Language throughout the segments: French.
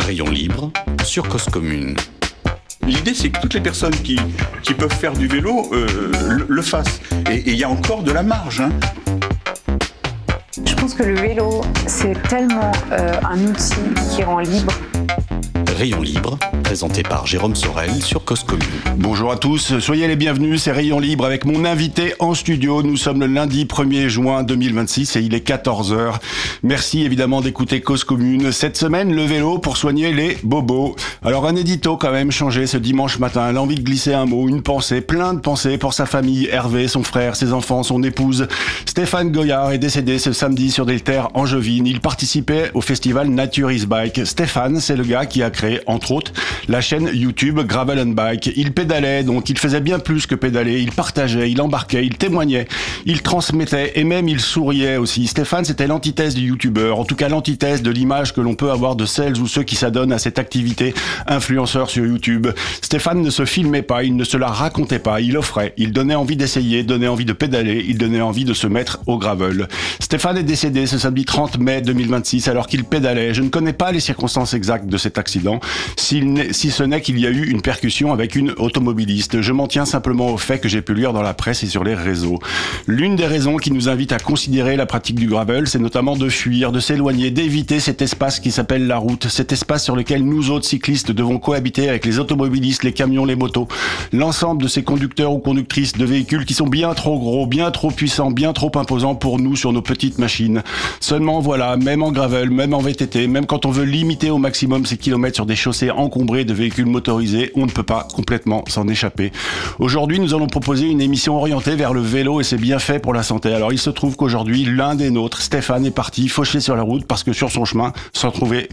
Rayon libre sur Cause Commune. L'idée, c'est que toutes les personnes qui peuvent faire du vélo le fassent. Et il y a encore de la marge. Je pense que le vélo, c'est tellement un outil qui rend libre. Rayon libre, présenté par Jérôme Sorel sur Cause Commune. Bonjour à tous, soyez les bienvenus, c'est Rayon libre avec mon invité en studio. Nous sommes le lundi 1er juin 2026 et il est 14h. Merci évidemment d'écouter Cause Commune. Cette semaine, le vélo pour soigner les bobos. Alors un édito quand même changé ce dimanche matin. L'envie de glisser un mot, une pensée, plein de pensées pour sa famille, Hervé, son frère, ses enfants, son épouse. Stéphane Goyard est décédé ce samedi sur des terres angevines. Il participait au festival Nature is Bike. Stéphane, c'est le gars qui a créé entre autres la chaîne YouTube Gravel and Bike. Il pédalait, donc il faisait bien plus que pédaler. Il partageait, il embarquait, il témoignait, il transmettait et même il souriait aussi. Stéphane, c'était l'antithèse du youtubeur, en tout cas l'antithèse de l'image que l'on peut avoir de celles ou ceux qui s'adonnent à cette activité influenceur sur YouTube. Stéphane ne se filmait pas, il ne se la racontait pas, il offrait, il donnait envie d'essayer, donnait envie de pédaler, il donnait envie de se mettre au gravel. Stéphane est décédé ce samedi 30 mai 2026 alors qu'il pédalait. Je ne connais pas les circonstances exactes de cet accident, si ce n'est qu'il y a eu une percussion avec une automobiliste. Je m'en tiens simplement au fait que j'ai pu lire dans la presse et sur les réseaux. L'une des raisons qui nous invite à considérer la pratique du gravel, c'est notamment de fuir, de s'éloigner, d'éviter cet espace qui s'appelle la route, cet espace sur lequel nous autres cyclistes devons cohabiter avec les automobilistes, les camions, les motos, l'ensemble de ces conducteurs ou conductrices de véhicules qui sont bien trop gros, bien trop puissants, bien trop imposants pour nous sur nos petites machines. Seulement voilà, même en gravel, même en VTT, même quand on veut limiter au maximum ces kilomètres sur des chaussées encombrées de véhicules motorisés, on ne peut pas complètement s'en échapper. Aujourd'hui, nous allons proposer une émission orientée vers le vélo et ses bienfaits pour la santé. Alors, il se trouve qu'aujourd'hui, l'un des nôtres, Stéphane, est parti faucher sur la route parce que sur son chemin s'en trouvait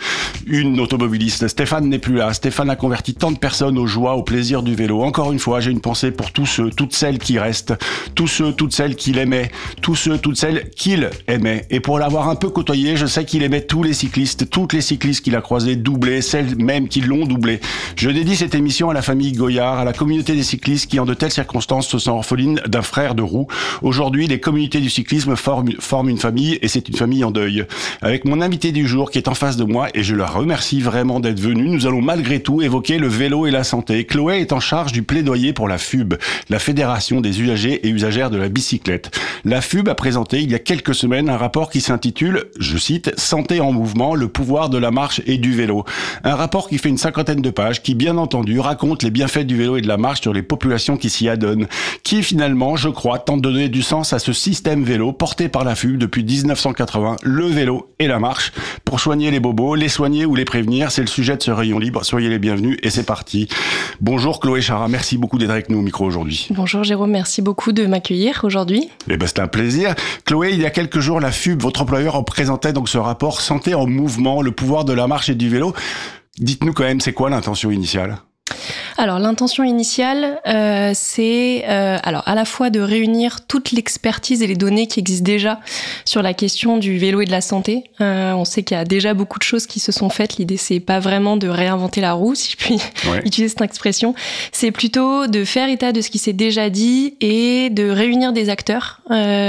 une automobiliste. Stéphane n'est plus là. Stéphane a converti tant de personnes aux joies, au plaisir du vélo. Encore une fois, j'ai une pensée pour tous ceux, toutes celles qui restent, tous ceux, toutes celles qu'il aimait, tous ceux, toutes celles qu'il aimait. Et pour l'avoir un peu côtoyé, je sais qu'il aimait tous les cyclistes, toutes les cyclistes qu'il a croisées, doublées, celles même qui l'ont doublé. Je dédie cette émission à la famille Goyard, à la communauté des cyclistes qui en de telles circonstances se sent orphelines d'un frère de roue. Aujourd'hui, les communautés du cyclisme forment une famille et c'est une famille en deuil. Avec mon invité du jour qui est en face de moi et je la remercie vraiment d'être venu, nous allons malgré tout évoquer le vélo et la santé. Chloé est en charge du plaidoyer pour la FUB, la Fédération des usagers et usagères de la bicyclette. La FUB a présenté il y a quelques semaines un rapport qui s'intitule, je cite, Santé en mouvement, le pouvoir de la marche et du vélo. Un rapport qui fait une 50aine de pages, qui bien entendu raconte les bienfaits du vélo et de la marche sur les populations qui s'y adonnent, qui finalement, je crois, tente de donner du sens à ce système vélo porté par la FUB depuis 1980, le vélo et la marche, pour soigner les bobos, les soigner ou les prévenir. C'est le sujet de ce Rayon libre. Soyez les bienvenus et c'est parti. Bonjour Chloé Chara, merci beaucoup d'être avec nous au micro aujourd'hui. Bonjour Jérôme, merci beaucoup de m'accueillir aujourd'hui. C'est un plaisir. Chloé, il y a quelques jours, la FUB, votre employeur, en présentait donc ce rapport Santé en mouvement, le pouvoir de la marche et du vélo. Dites-nous quand même, c'est quoi l'intention initiale ? Alors l'intention initiale, c'est à la fois de réunir toute l'expertise et les données qui existent déjà sur la question du vélo et de la santé. On sait qu'il y a déjà beaucoup de choses qui se sont faites. L'idée, c'est pas vraiment de réinventer la roue, si je puis utiliser cette expression. C'est plutôt de faire état de ce qui s'est déjà dit et de réunir des acteurs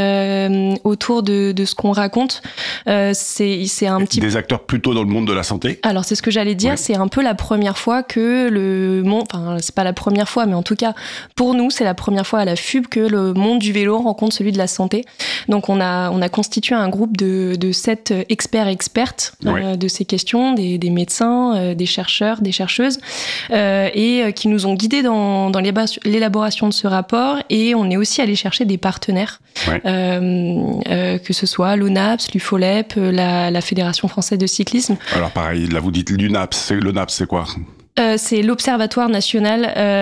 autour de ce qu'on raconte. C'est un petit... Des acteurs plutôt dans le monde de la santé ? Alors c'est ce que j'allais dire. C'est un peu la première fois que le monde... Enfin, c'est pas la première fois, mais en tout cas, pour nous, c'est la première fois à la FUB que le monde du vélo rencontre celui de la santé. Donc, on a constitué un groupe de 7 experts et expertes de ces questions, des médecins, des chercheurs, des chercheuses, et qui nous ont guidés dans l'élaboration de ce rapport. Et on est aussi allé chercher des partenaires, que ce soit l'ONAPS, l'UFOLEP, la Fédération française de cyclisme. Alors pareil, là vous dites l'UNAPS, l'ONAPS c'est quoi ? C'est l'Observatoire national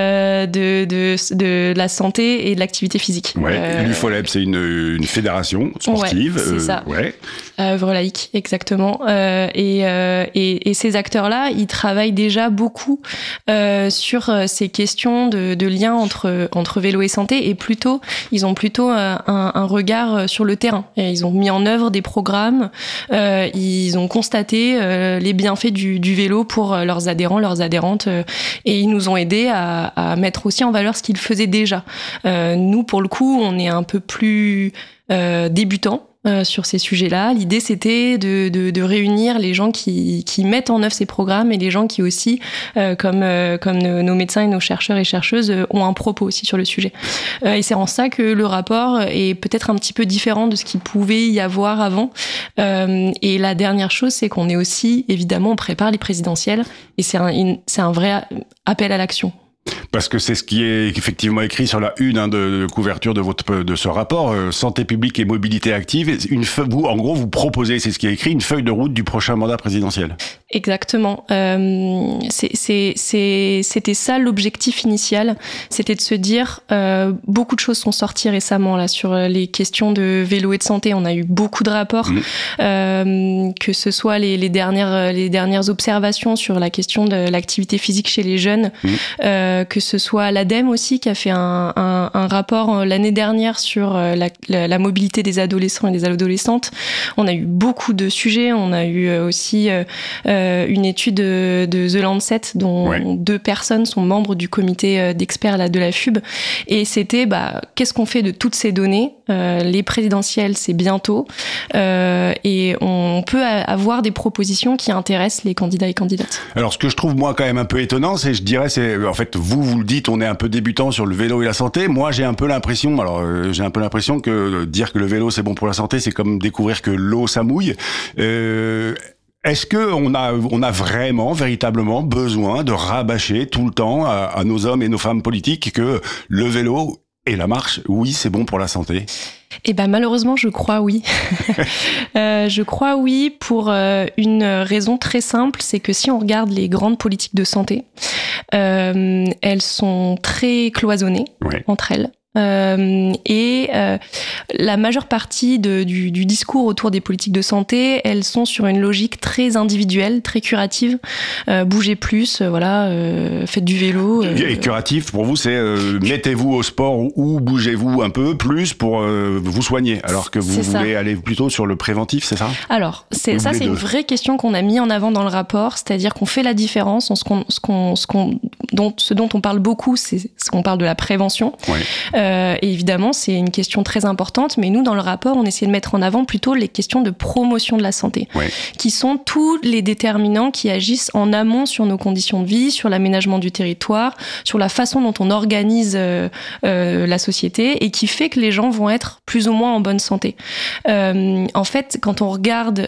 de la santé et de l'activité physique. L'UFOLEP, c'est une fédération sportive. C'est ça. Œuvre laïque, exactement. Et ces acteurs-là, ils travaillent déjà beaucoup sur ces questions de lien entre vélo et santé, et ils ont plutôt un regard sur le terrain. Et ils ont mis en œuvre des programmes. Ils ont constaté les bienfaits du vélo pour leurs adhérents, leurs adhérentes, et ils nous ont aidés à mettre aussi en valeur ce qu'ils faisaient déjà. Nous, pour le coup, on est un peu plus débutants. sur ces sujets-là. L'idée, c'était de réunir les gens qui mettent en œuvre ces programmes et les gens qui aussi, comme nos médecins et nos chercheurs et chercheuses, ont un propos aussi sur le sujet. Et c'est en ça que le rapport est peut-être un petit peu différent de ce qu'il pouvait y avoir avant. Et la dernière chose, c'est qu'on est aussi, évidemment, on prépare les présidentielles et c'est un vrai appel à l'action. Parce que c'est ce qui est effectivement écrit sur la une de couverture de ce rapport, santé publique et mobilité active. Vous proposez, c'est ce qui est écrit, une feuille de route du prochain mandat présidentiel. Exactement. C'était ça l'objectif initial, c'était de se dire beaucoup de choses sont sorties récemment là sur les questions de vélo et de santé. On a eu beaucoup de rapports, que ce soit les dernières observations sur la question de l'activité physique chez les jeunes, que ce soit l'ADEME aussi qui a fait un rapport l'année dernière sur la mobilité des adolescents et des adolescentes. On a eu beaucoup de sujets. On a eu aussi une étude de The Lancet dont 2 personnes sont membres du comité d'experts de la FUB. Et c'était qu'est-ce qu'on fait de toutes ces données ? Les présidentielles, c'est bientôt. Et on peut avoir des propositions qui intéressent les candidats et candidates. Alors, ce que je trouve, moi, quand même un peu étonnant, c'est en fait, vous le dites, on est un peu débutant sur le vélo et la santé. Moi, j'ai un peu l'impression que dire que le vélo, c'est bon pour la santé, c'est comme découvrir que l'eau, ça mouille. Est-ce que on a véritablement besoin de rabâcher tout le temps à nos hommes et nos femmes politiques que le vélo et la marche, oui, c'est bon pour la santé? Eh ben malheureusement, je crois oui. Je crois oui pour une raison très simple, c'est que si on regarde les grandes politiques de santé, elles sont très cloisonnées entre elles. Et la majeure partie du discours autour des politiques de santé, elles sont sur une logique très individuelle, très curative. Bougez plus, faites du vélo. Et curatif, pour vous, c'est mettez-vous au sport ou bougez-vous un peu plus pour vous soigner, alors que vous voulez aller plutôt sur le préventif, c'est ça ? Alors, c'est une vraie question qu'on a mis en avant dans le rapport, c'est-à-dire qu'on fait la différence en ce dont on parle beaucoup, c'est ce qu'on parle de la prévention. Et évidemment, c'est une question très importante, mais nous, dans le rapport, on essaie de mettre en avant plutôt les questions de promotion de la santé, qui sont tous les déterminants qui agissent en amont sur nos conditions de vie, sur l'aménagement du territoire, sur la façon dont on organise la société, et qui fait que les gens vont être plus ou moins en bonne santé. En fait, quand on regarde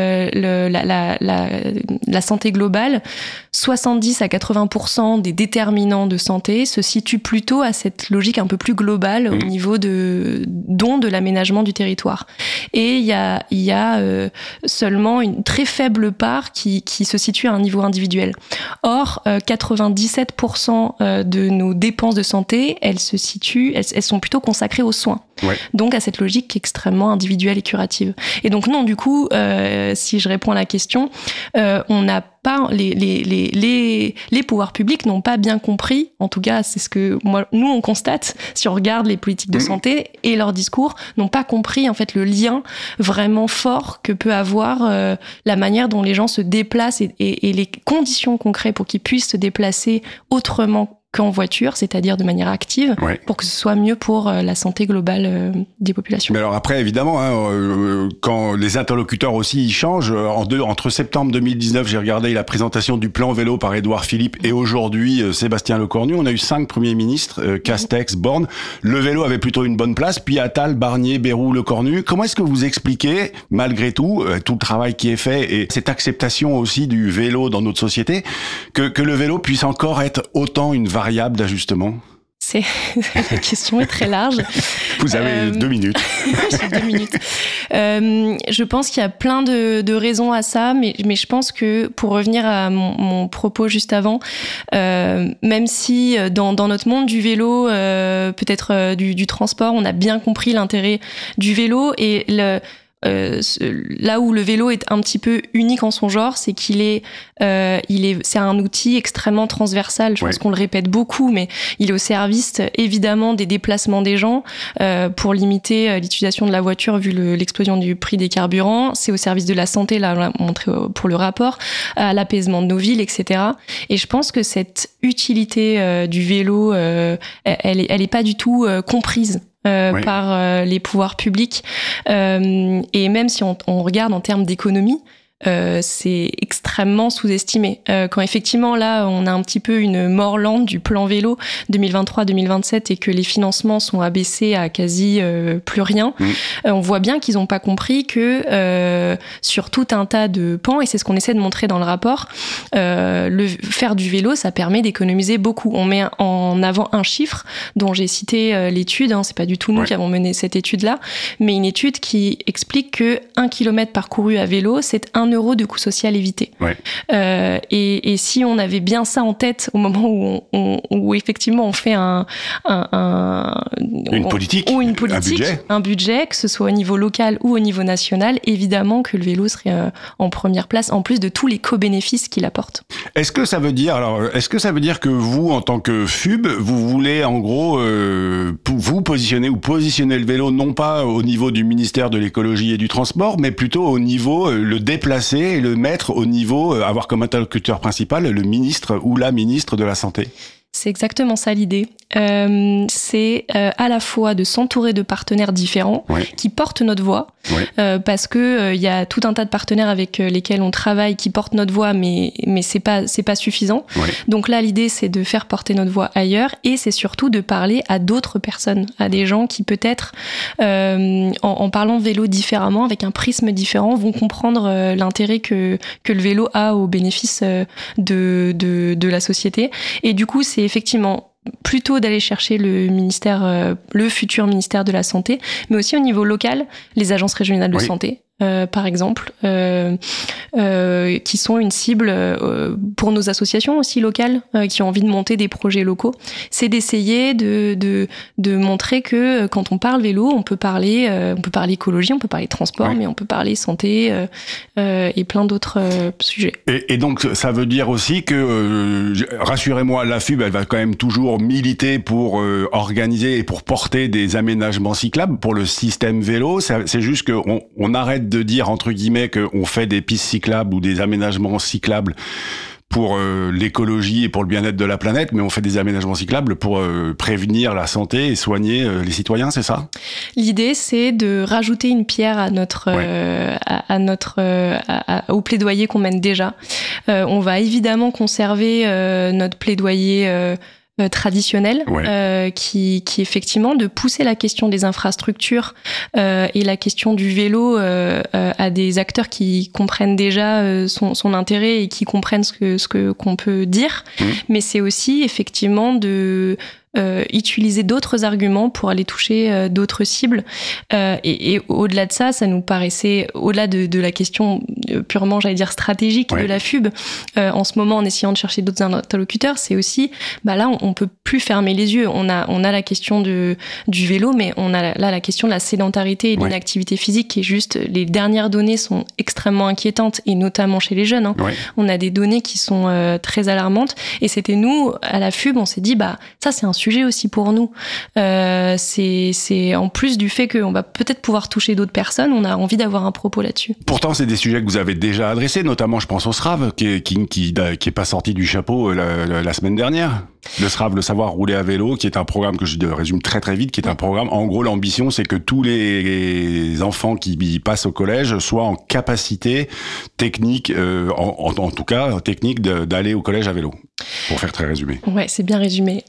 la santé globale, 70 à 80% des déterminants de santé se situent plutôt à cette logique un peu plus globale au niveau de l'aménagement du territoire. Et il y a seulement une très faible part qui se situe à un niveau individuel. Or, 97% de nos dépenses de santé, elles sont plutôt consacrées aux soins. Donc à cette logique extrêmement individuelle et curative. Et donc non, du coup, si je réponds à la question, on n'a pas les pouvoirs publics n'ont pas bien compris, en tout cas c'est ce que nous on constate si on regarde les politiques de santé, et leurs discours n'ont pas compris en fait le lien vraiment fort que peut avoir la manière dont les gens se déplacent et les conditions concrètes pour qu'ils puissent se déplacer autrement qu'en voiture, c'est-à-dire de manière active, pour que ce soit mieux pour la santé globale des populations. Mais alors après, évidemment, quand les interlocuteurs aussi ils changent, entre septembre 2019, j'ai regardé la présentation du plan vélo par Édouard Philippe, et aujourd'hui, Sébastien Lecornu, on a eu 5 premiers ministres, Castex, Borne. Le vélo avait plutôt une bonne place, puis Attal, Barnier, Bayrou, Lecornu. Comment est-ce que vous expliquez, malgré tout le travail qui est fait, et cette acceptation aussi du vélo dans notre société, que le vélo puisse encore être autant une variable d'ajustement? La question est très large. Vous avez 2 minutes. J'ai 2 minutes. Je pense qu'il y a plein de raisons à ça, mais je pense que pour revenir à mon propos juste avant, même si dans notre monde du vélo, peut-être du transport, on a bien compris l'intérêt du vélo, et là où le vélo est un petit peu unique en son genre, c'est c'est un outil extrêmement transversal. Je pense qu'on le répète beaucoup, mais il est au service évidemment des déplacements des gens pour limiter l'utilisation de la voiture vu l'explosion du prix des carburants. C'est au service de la santé, là on l'a montré pour le rapport, à l'apaisement de nos villes, etc. Et je pense que cette utilité du vélo, elle est pas du tout comprise par les pouvoirs publics. Et même si on regarde en termes d'économie, c'est extrêmement sous-estimé. Quand effectivement là on a un petit peu une mort lente du plan vélo 2023-2027 et que les financements sont abaissés à quasi plus rien, on voit bien qu'ils n'ont pas compris que sur tout un tas de pans, et c'est ce qu'on essaie de montrer dans le rapport, faire du vélo ça permet d'économiser beaucoup. On met en avant un chiffre dont j'ai cité l'étude, c'est pas du tout nous qui avons mené cette étude là, mais une étude qui explique que 1 km parcouru à vélo c'est 1 euro de coût social évité. Et si on avait bien ça en tête au moment où effectivement on fait une politique, un budget, que ce soit au niveau local ou au niveau national, évidemment que le vélo serait en première place, en plus de tous les co-bénéfices qu'il apporte. Est-ce que ça veut dire que vous, en tant que FUB, vous voulez en gros vous positionner le vélo non pas au niveau du ministère de l'écologie et du transport, mais plutôt au niveau le déplacer et le mettre au niveau, avoir comme interlocuteur principal le ministre ou la ministre de la Santé? C'est exactement ça l'idée. C'est à la fois de s'entourer de partenaires différents qui portent notre voix, parce que y a tout un tas de partenaires avec lesquels on travaille qui portent notre voix, mais c'est pas suffisant. Donc là l'idée c'est de faire porter notre voix ailleurs, et c'est surtout de parler à d'autres personnes, à des gens qui peut-être en parlant de vélo différemment, avec un prisme différent, vont comprendre l'intérêt que le vélo a au bénéfice de la société. Et du coup c'est effectivement plutôt d'aller chercher le futur ministère de la Santé, mais aussi au niveau local, les agences régionales de santé, par exemple, qui sont une cible pour nos associations aussi locales, qui ont envie de monter des projets locaux. C'est d'essayer de montrer que quand on parle vélo, on peut parler écologie, on peut parler transport, mais on peut parler santé et plein d'autres sujets. Et donc ça veut dire aussi que, rassurez-moi, la FUB, elle va quand même toujours militer pour organiser et pour porter des aménagements cyclables pour le système vélo. C'est juste qu'on arrête de dire, entre guillemets, qu'on fait des pistes cyclables ou des aménagements cyclables pour l'écologie et pour le bien-être de la planète, mais on fait des aménagements cyclables pour prévenir la santé et soigner les citoyens, c'est ça? L'idée, c'est de rajouter une pierre au plaidoyer qu'on mène déjà. On va évidemment conserver notre plaidoyer traditionnel, qui effectivement de pousser la question des infrastructures et la question du vélo à des acteurs qui comprennent déjà son intérêt et qui comprennent qu'on peut dire, mais c'est aussi effectivement de utiliser d'autres arguments pour aller toucher d'autres cibles, et au-delà de ça nous paraissait, au-delà de la question purement, j'allais dire, stratégique de la FUB, en ce moment en essayant de chercher d'autres interlocuteurs, c'est aussi, là on peut plus fermer les yeux. On a la question du vélo, mais on a là la question de la sédentarité et de l'inactivité physique qui est juste, les dernières données sont extrêmement inquiétantes, et notamment chez les jeunes. On a des données qui sont très alarmantes, et c'était nous, à la FUB, on s'est dit, ça c'est un sujet aussi pour nous. C'est en plus du fait qu'on va peut-être pouvoir toucher d'autres personnes, on a envie d'avoir un propos là-dessus. Pourtant, c'est des sujets que vous avez déjà adressés, notamment je pense au SRAV, qui est pas sorti du chapeau la semaine dernière. Le SRAV, le savoir rouler à vélo, qui est un programme que je résume très très vite, qui est un programme, en gros l'ambition c'est que tous les enfants qui passent au collège soient en capacité technique, en tout cas technique, d'aller au collège à vélo. Pour faire très résumé. Ouais, c'est bien résumé.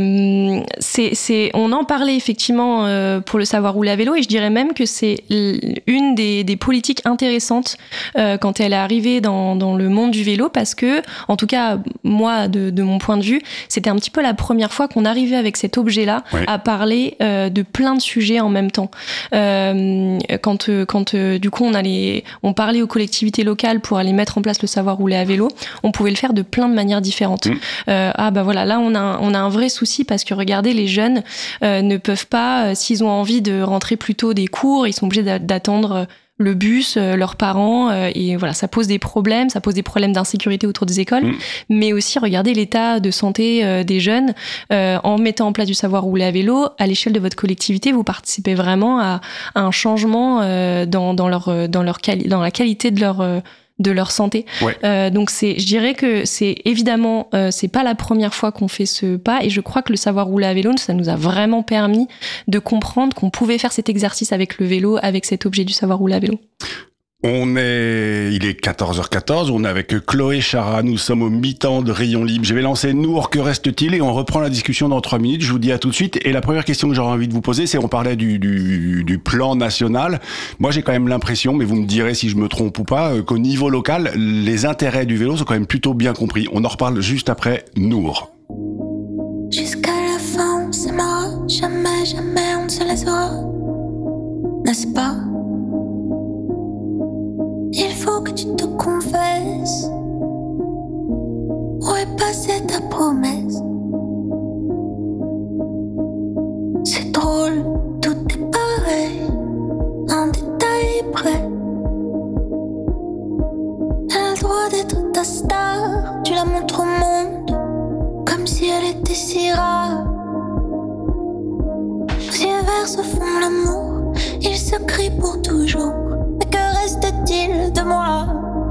On en parlait effectivement pour le savoir rouler à vélo, et je dirais même que c'est une des politiques intéressantes quand elle est arrivée dans le monde du vélo, parce que, en tout cas, moi, de mon point de vue, c'était un petit peu la première fois qu'on arrivait avec cet objet-là à parler de plein de sujets en même temps. Quand du coup on parlait aux collectivités locales pour aller mettre en place le savoir rouler à vélo, on pouvait le faire de plein de manières différentes. Voilà, là on a un vrai souci, parce que regardez, les jeunes ne peuvent pas, s'ils ont envie de rentrer plus tôt des cours, ils sont obligés d'attendre le bus, leurs parents, et voilà, ça pose des problèmes d'insécurité autour des écoles, mais aussi regardez l'état de santé des jeunes. En mettant en place du savoir rouler à vélo, à l'échelle de votre collectivité, vous participez vraiment à un changement dans la qualité de de leur santé. Ouais. Donc je dirais que c'est évidemment, c'est pas la première fois qu'on fait ce pas, et je crois que le savoir rouler à vélo, ça nous a vraiment permis de comprendre qu'on pouvait faire cet exercice avec le vélo, avec cet objet du savoir rouler à vélo. Il est 14h14, on est avec Chloé Chara, nous sommes au mi-temps de Rayon Libre. Je vais lancer Nour, que reste-t-il? Et on reprend la discussion dans 3 minutes, je vous dis à tout de suite. Et la première question que j'aurais envie de vous poser, c'est, on parlait du plan national. Moi, j'ai quand même l'impression, mais vous me direz si je me trompe ou pas, qu'au niveau local, les intérêts du vélo sont quand même plutôt bien compris. On en reparle juste après Nour. Jusqu'à la fin, on s'aimera, jamais, jamais on ne se laissera, n'est-ce pas? Il faut que tu te confesses. Où est passée ta promesse? C'est drôle, tout est pareil, un détail près. T'as le droit d'être ta star, tu la montres au monde comme si elle était si rare. Nos yeux verts se font l'amour, ils se crient pour toujours. Mais que reste-t-il de moi?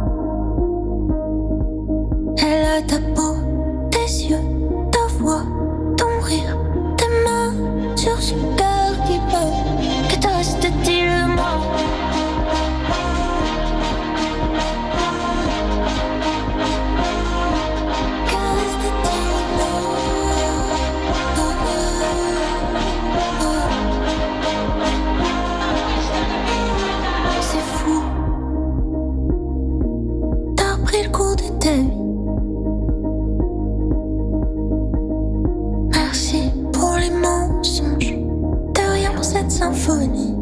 Elle a ta peau, tes yeux, ta voix, ton rire, tes mains sur son cœur qui bat. Que te reste-t-il de moi? Que reste-t-il de moi? C'est fou. T'as repris le cours de ta vie. Merci pour les mensonges, de rien pour cette symphonie.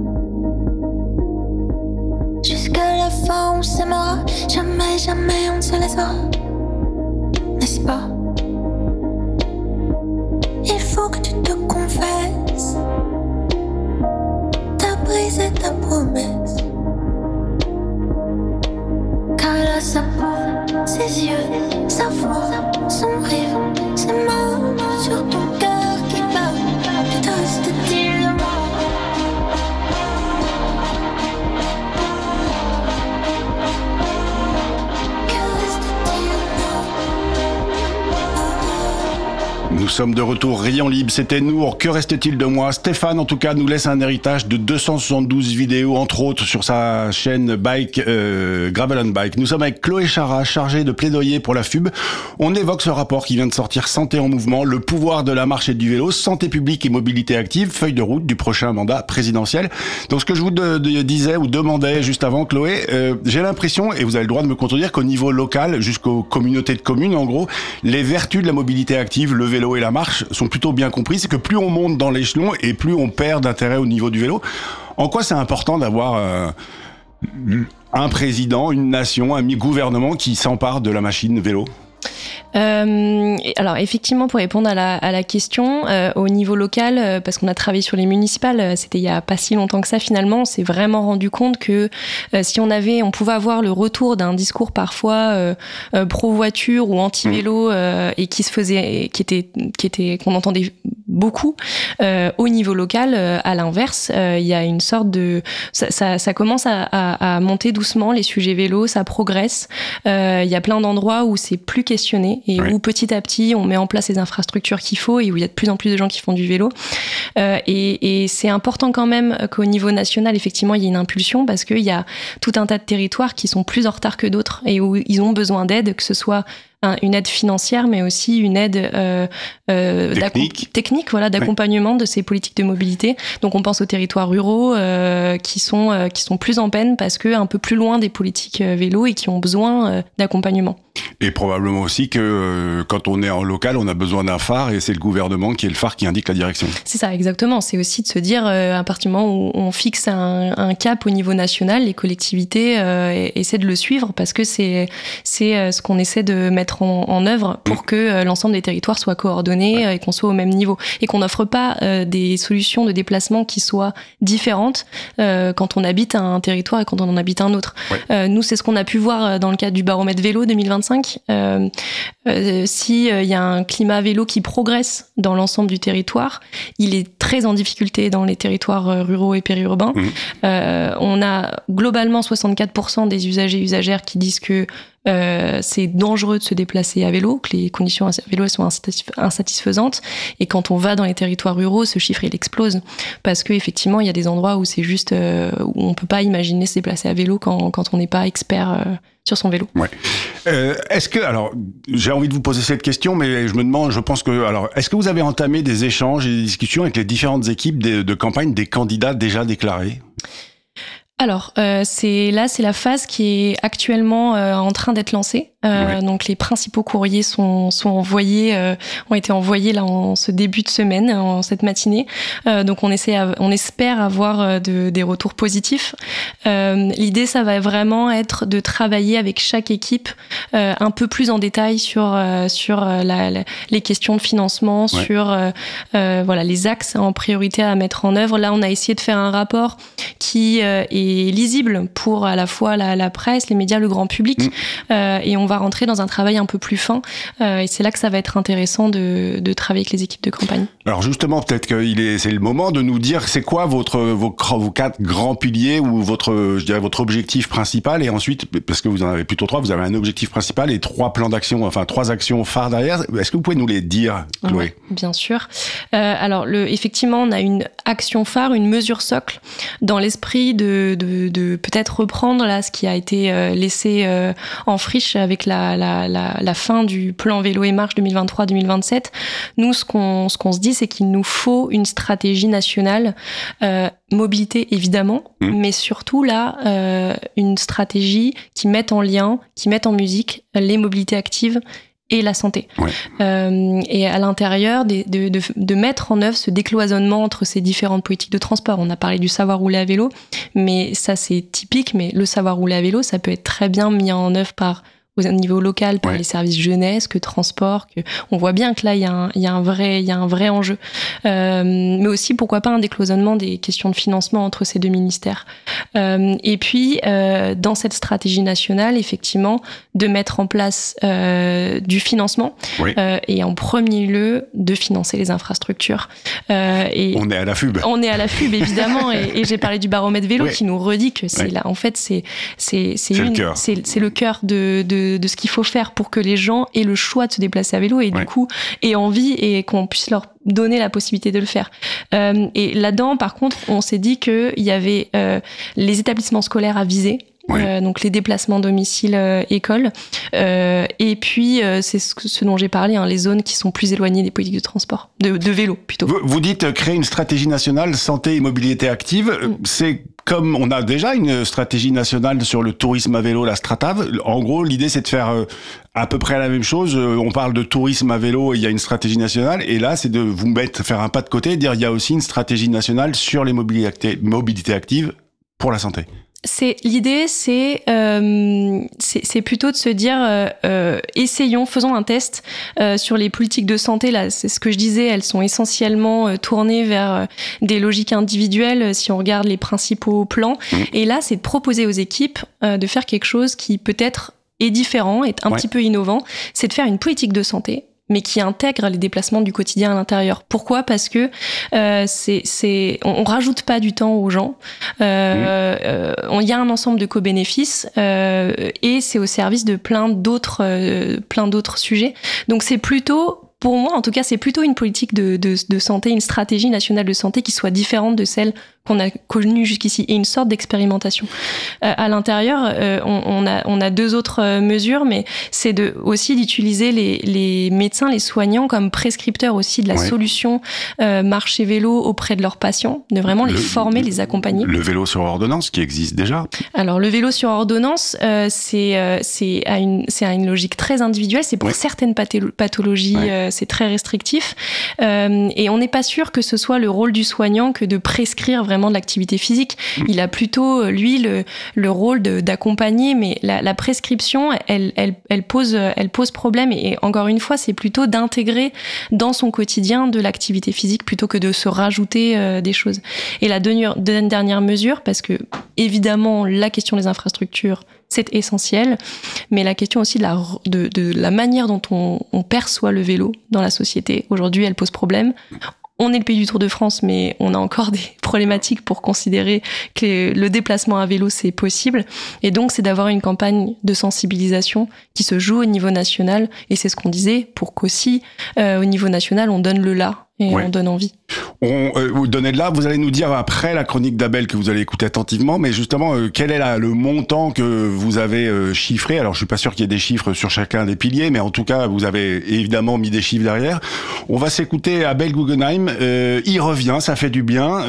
Jusqu'à la fin on s'aimera, jamais, jamais on ne se laissera, n'est-ce pas? Il faut que tu te confesses. T'as brisé ta promesse. Car elle a sa peau, ses yeux, sa voix, son rire, ses mains sur ton cœur qui bat. Que te reste-t-il de moi? Que reste-t-il de moi? Nous sommes de retour, Rayon Libre, c'était Nour, que reste-t-il de moi? Stéphane, en tout cas, nous laisse un héritage de 272 vidéos, entre autres, sur sa chaîne Bike, Gravel and Bike. Nous sommes avec Chloé Chara, chargée de plaidoyer pour la FUB. On évoque ce rapport qui vient de sortir, Santé en mouvement, le pouvoir de la marche et du vélo, santé publique et mobilité active, feuille de route du prochain mandat présidentiel. Donc ce que je vous disais ou demandais juste avant, Chloé, j'ai l'impression, et vous avez le droit de me contredire, qu'au niveau local, jusqu'aux communautés de communes, en gros, les vertus de la mobilité active, le vélo et la marche sont plutôt bien comprises. C'est que plus on monte dans l'échelon et plus on perd d'intérêt au niveau du vélo. En quoi c'est important d'avoir un président, une nation, un gouvernement qui s'empare de la machine vélo? Alors effectivement, pour répondre à la question, au niveau local, parce qu'on a travaillé sur les municipales, c'était il y a pas si longtemps que ça finalement, on s'est vraiment rendu compte que si on pouvait avoir le retour d'un discours parfois pro-voiture ou anti-vélo et qui se faisait, qu'on entendait beaucoup au niveau local, à l'inverse, il y a une sorte de ça commence à monter doucement, les sujets vélo, ça progresse. Il y a plein d'endroits où c'est plus questionné et où petit à petit on met en place les infrastructures qu'il faut et où il y a de plus en plus de gens qui font du vélo. Et c'est important quand même qu'au niveau national, effectivement, il y ait une impulsion parce qu'il y a tout un tas de territoires qui sont plus en retard que d'autres et où ils ont besoin d'aide, que ce soit une aide financière, mais aussi une aide technique, voilà, d'accompagnement de ces politiques de mobilité. Donc on pense aux territoires ruraux qui sont plus en peine parce que un peu plus loin des politiques vélo et qui ont besoin d'accompagnement. Et probablement aussi que quand on est en local, on a besoin d'un phare et c'est le gouvernement qui est le phare qui indique la direction. C'est ça, exactement. C'est aussi de se dire, à partir du moment où on fixe un cap au niveau national, les collectivités essaient de le suivre parce que c'est ce qu'on essaie de mettre mettre en œuvre pour que l'ensemble des territoires soient coordonnés et qu'on soit au même niveau et qu'on n'offre pas des solutions de déplacement qui soient différentes quand on habite un territoire et quand on en habite un autre. Nous, c'est ce qu'on a pu voir dans le cadre du baromètre vélo 2025. Si il y a un climat vélo qui progresse dans l'ensemble du territoire, il est très en difficulté dans les territoires ruraux et périurbains. On a globalement 64% des usagers et usagères qui disent que c'est dangereux de se déplacer à vélo, que les conditions à vélo sont insatisfaisantes. Et quand on va dans les territoires ruraux, ce chiffre il explose parce que effectivement il y a des endroits où c'est juste où on peut pas imaginer se déplacer à vélo quand on n'est pas expert sur son vélo. Est-ce que, alors, j'ai envie de vous poser cette question, mais je me demande, je pense que, alors, est-ce que vous avez entamé des échanges et des discussions avec les différentes équipes de campagne des candidats déjà déclarés ? Alors, c'est la phase qui est actuellement en train d'être lancée. Donc, les principaux courriers sont envoyés, ont été envoyés là en ce début de semaine, en cette matinée. Donc, on espère avoir des retours positifs. L'idée, ça va vraiment être de travailler avec chaque équipe un peu plus en détail sur les questions de financement, sur les axes en priorité à mettre en œuvre. Là, on a essayé de faire un rapport qui est lisible pour à la fois la presse, les médias, le grand public, et on va rentrer dans un travail un peu plus fin, et c'est là que ça va être intéressant de travailler avec les équipes de campagne. Alors justement, peut-être que c'est le moment de nous dire c'est quoi vos 4 grands piliers ou votre objectif principal, et ensuite, parce que vous en avez plutôt 3, vous avez un objectif principal et 3 plans d'action, enfin 3 actions phares derrière. Est-ce que vous pouvez nous les dire, Chloé ? Bien sûr. Alors effectivement, on a une action phare, une mesure socle, dans l'esprit de peut-être reprendre là ce qui a été laissé en friche avec la fin du plan vélo et marche 2023-2027. Nous, ce qu'on se dit, c'est qu'il nous faut une stratégie nationale, mobilité évidemment, mais surtout là, une stratégie qui mette en lien, qui mette en musique les mobilités actives et la santé. Et à l'intérieur, de mettre en œuvre ce décloisonnement entre ces différentes politiques de transport. On a parlé du savoir rouler à vélo, mais ça c'est typique, mais le savoir rouler à vélo, ça peut être très bien mis en œuvre au niveau local par les services jeunesse, que transport, on voit bien que là il y a un vrai enjeu. Mais aussi pourquoi pas un décloisonnement des questions de financement entre ces deux ministères. Et puis dans cette stratégie nationale, effectivement, de mettre en place du financement et en premier lieu de financer les infrastructures. Et on est à la FUB. On est à la FUB évidemment, et j'ai parlé du baromètre vélo qui nous redit que c'est là, en fait c'est le cœur de ce qu'il faut faire pour que les gens aient le choix de se déplacer à vélo et du coup aient envie et qu'on puisse leur donner la possibilité de le faire. Et là-dedans, par contre, on s'est dit qu'il y avait les établissements scolaires à viser. Donc les déplacements domicile-école, et puis c'est ce dont j'ai parlé, les zones qui sont plus éloignées des politiques de transport, de vélo plutôt. Vous dites créer une stratégie nationale santé et mobilité active, c'est comme on a déjà une stratégie nationale sur le tourisme à vélo, la Stratav. En gros, l'idée c'est de faire à peu près la même chose. On parle de tourisme à vélo, il y a une stratégie nationale, et là c'est de faire un pas de côté et dire il y a aussi une stratégie nationale sur les mobilités actives pour la santé. L'idée, c'est plutôt de se dire essayons, faisons un test sur les politiques de santé. Là, c'est ce que je disais, elles sont essentiellement tournées vers des logiques individuelles si on regarde les principaux plans. Et là, c'est de proposer aux équipes de faire quelque chose qui peut-être est différent, est un petit peu innovant. C'est de faire une politique de santé, mais qui intègre les déplacements du quotidien à l'intérieur. Pourquoi ? Parce que on rajoute pas du temps aux gens. Il y a un ensemble de co-bénéfices et c'est au service de plein d'autres sujets. Donc c'est plutôt, pour moi en tout cas, c'est plutôt une politique de santé, une stratégie nationale de santé qui soit différente de celle qu'on a connue jusqu'ici, et une sorte d'expérimentation. À l'intérieur, on a 2 autres mesures, mais c'est aussi d'utiliser les médecins, les soignants comme prescripteurs aussi de la solution marche et vélo auprès de leurs patients, de vraiment les former, les accompagner. Le vélo sur ordonnance qui existe déjà. Alors le vélo sur ordonnance, c'est à une logique très individuelle, c'est pour certaines pathologies c'est très restrictif. Et on n'est pas sûr que ce soit le rôle du soignant que de prescrire vraiment de l'activité physique. Il a plutôt, lui, le rôle d'accompagner, mais la prescription, elle pose problème. Et encore une fois, c'est plutôt d'intégrer dans son quotidien de l'activité physique plutôt que de se rajouter des choses. Et la dernière mesure, parce que évidemment la question des infrastructures c'est essentiel, mais la question aussi de la manière dont on perçoit le vélo dans la société aujourd'hui, elle pose problème. On est le pays du Tour de France, mais on a encore des problématiques pour considérer que le déplacement à vélo, c'est possible. Et donc, c'est d'avoir une campagne de sensibilisation qui se joue au niveau national. Et c'est ce qu'on disait, pour qu'aussi, au niveau national, on donne le là et on donne envie. Vous donnez de là, vous allez nous dire après la chronique d'Abel que vous allez écouter attentivement, mais justement, quel est le montant que vous avez chiffré? Alors, je suis pas sûr qu'il y ait des chiffres sur chacun des piliers, mais en tout cas, vous avez évidemment mis des chiffres derrière. On va s'écouter Abel Guggenheim. Il revient, ça fait du bien.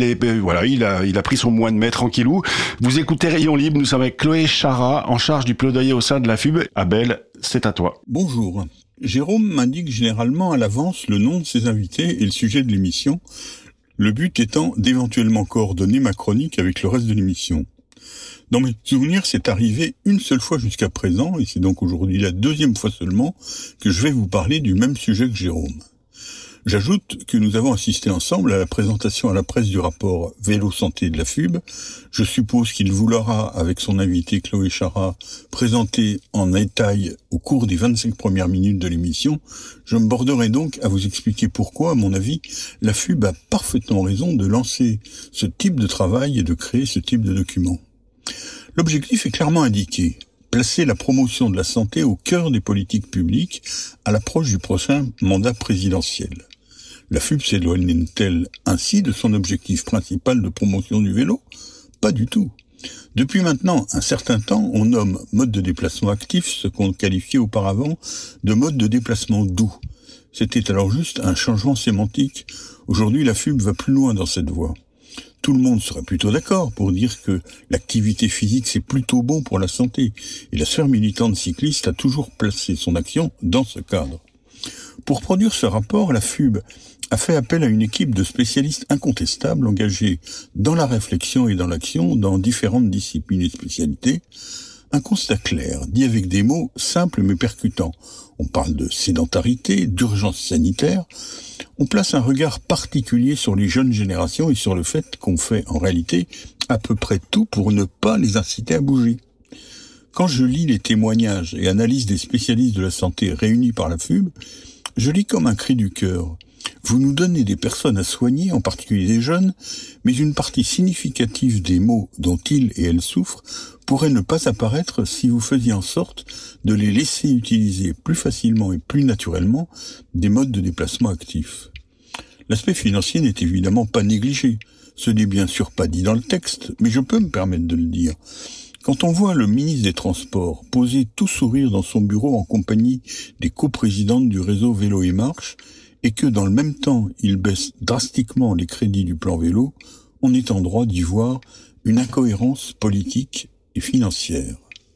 Il a pris son mois de mai tranquillou. Vous écoutez Rayon Libre, nous sommes avec Chloé Chara, en charge du plaidoyer au sein de la FUB. Abel, c'est à toi. Bonjour. Jérôme m'indique généralement à l'avance le nom de ses invités et le sujet de l'émission, le but étant d'éventuellement coordonner ma chronique avec le reste de l'émission. Dans mes souvenirs, c'est arrivé une seule fois jusqu'à présent, et c'est donc aujourd'hui la deuxième fois seulement que je vais vous parler du même sujet que Jérôme. J'ajoute que nous avons assisté ensemble à la présentation à la presse du rapport Vélo Santé de la FUB. Je suppose qu'il vous l'aura, avec son invité Chloé Chara, présenté en détail au cours des 25 premières minutes de l'émission. Je me borderai donc à vous expliquer pourquoi, à mon avis, la FUB a parfaitement raison de lancer ce type de travail et de créer ce type de document. L'objectif est clairement indiqué. Placer la promotion de la santé au cœur des politiques publiques à l'approche du prochain mandat présidentiel. La FUB s'éloigne-t-elle ainsi de son objectif principal de promotion du vélo? Pas du tout. Depuis maintenant un certain temps, on nomme mode de déplacement actif ce qu'on qualifiait auparavant de mode de déplacement doux. C'était alors juste un changement sémantique. Aujourd'hui, la FUB va plus loin dans cette voie. Tout le monde serait plutôt d'accord pour dire que l'activité physique c'est plutôt bon pour la santé, et la sphère militante cycliste a toujours placé son action dans ce cadre. Pour produire ce rapport, la FUB a fait appel à une équipe de spécialistes incontestables engagés dans la réflexion et dans l'action dans différentes disciplines et spécialités. Un constat clair, dit avec des mots simples mais percutants. On parle de sédentarité, d'urgence sanitaire. On place un regard particulier sur les jeunes générations et sur le fait qu'on fait en réalité à peu près tout pour ne pas les inciter à bouger. Quand je lis les témoignages et analyses des spécialistes de la santé réunis par la FUB, je lis comme un cri du cœur. Vous nous donnez des personnes à soigner, en particulier des jeunes, mais une partie significative des maux dont ils et elles souffrent pourrait ne pas apparaître si vous faisiez en sorte de les laisser utiliser plus facilement et plus naturellement des modes de déplacement actifs. L'aspect financier n'est évidemment pas négligé. Ce n'est bien sûr pas dit dans le texte, mais je peux me permettre de le dire. Quand on voit le ministre des Transports poser tout sourire dans son bureau en compagnie des coprésidentes du réseau Vélo et Marche, et que dans le même temps, il baisse drastiquement les crédits du plan vélo, on est en droit d'y voir une incohérence politique et financière.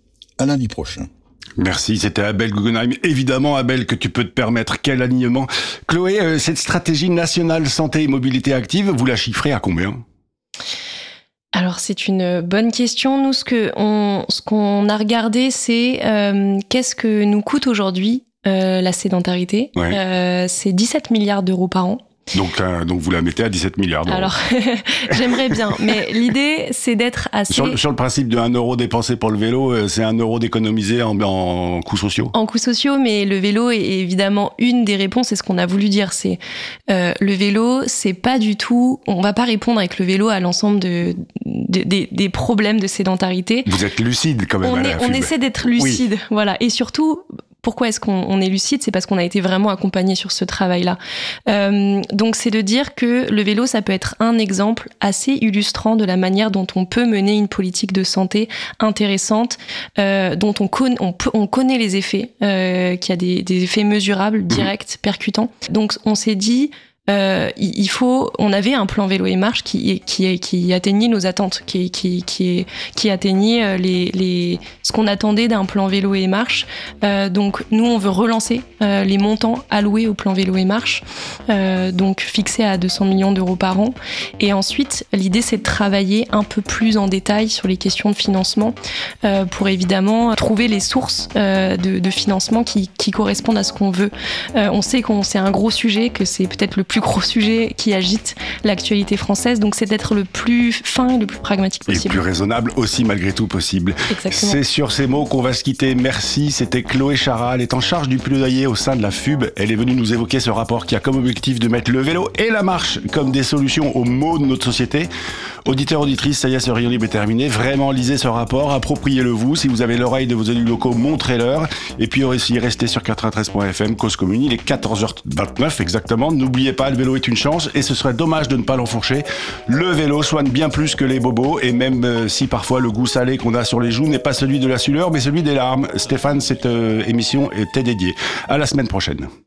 À lundi prochain. Merci, c'était Abel Guggenheim. Évidemment, Abel, que tu peux te permettre. Quel alignement. Chloé, cette stratégie nationale santé et mobilité active, vous la chiffrez à combien ? Alors c'est une bonne question. Nous, ce qu'on a regardé, c'est qu'est-ce que nous coûte aujourd'hui la sédentarité. C'est 17 milliards d'euros par an. Donc vous la mettez à 17 milliards d'euros. Alors, j'aimerais bien, mais l'idée, c'est d'être assez... Sur le principe de 1 euro dépensé pour le vélo, c'est 1 euro d'économisé en coûts sociaux. En coûts sociaux, mais le vélo est évidemment une des réponses, c'est ce qu'on a voulu dire, c'est le vélo, c'est pas du tout... On va pas répondre avec le vélo à l'ensemble des problèmes de sédentarité. Vous êtes lucide quand même à la FUB. On essaie d'être lucide, oui. Voilà. Et surtout... Pourquoi est-ce qu'on est lucide ? C'est parce qu'on a été vraiment accompagné sur ce travail-là. Donc, c'est de dire que le vélo, ça peut être un exemple assez illustrant de la manière dont on peut mener une politique de santé intéressante, dont on connaît les effets, qu'il y a des effets mesurables, directs, percutants. Donc, on s'est dit... on avait un plan vélo et marche qui atteignait nos attentes, qui atteignait ce qu'on attendait d'un plan vélo et marche. Donc nous, on veut relancer les montants alloués au plan vélo et marche, donc fixés à 200 millions d'euros par an. Et ensuite, l'idée, c'est de travailler un peu plus en détail sur les questions de financement pour évidemment trouver les sources de financement qui correspondent à ce qu'on veut. On sait que c'est un gros sujet, que c'est peut-être le plus gros sujet qui agite l'actualité française, donc c'est d'être le plus fin et le plus pragmatique possible. Et plus raisonnable aussi, malgré tout possible. Exactement. C'est sur ces mots qu'on va se quitter. Merci, c'était Chloé Chara. Elle est en charge du plaidoyer au sein de la FUB. Elle est venue nous évoquer ce rapport qui a comme objectif de mettre le vélo et la marche comme des solutions aux maux de notre société. Auditeurs, auditrices, ça y est, ce Rayon Libre est terminé. Vraiment, lisez ce rapport, appropriez-le vous. Si vous avez l'oreille de vos élus locaux, montrez-leur. Et puis aussi, restez sur 93.fm, Cause Commune. Il est 14h29 exactement. N'oubliez pas, le vélo est une chance et ce serait dommage de ne pas l'enfourcher. Le vélo soigne bien plus que les bobos, et même si parfois le goût salé qu'on a sur les joues n'est pas celui de la sueur, mais celui des larmes. Stéphane, cette émission t'est dédiée. À la semaine prochaine.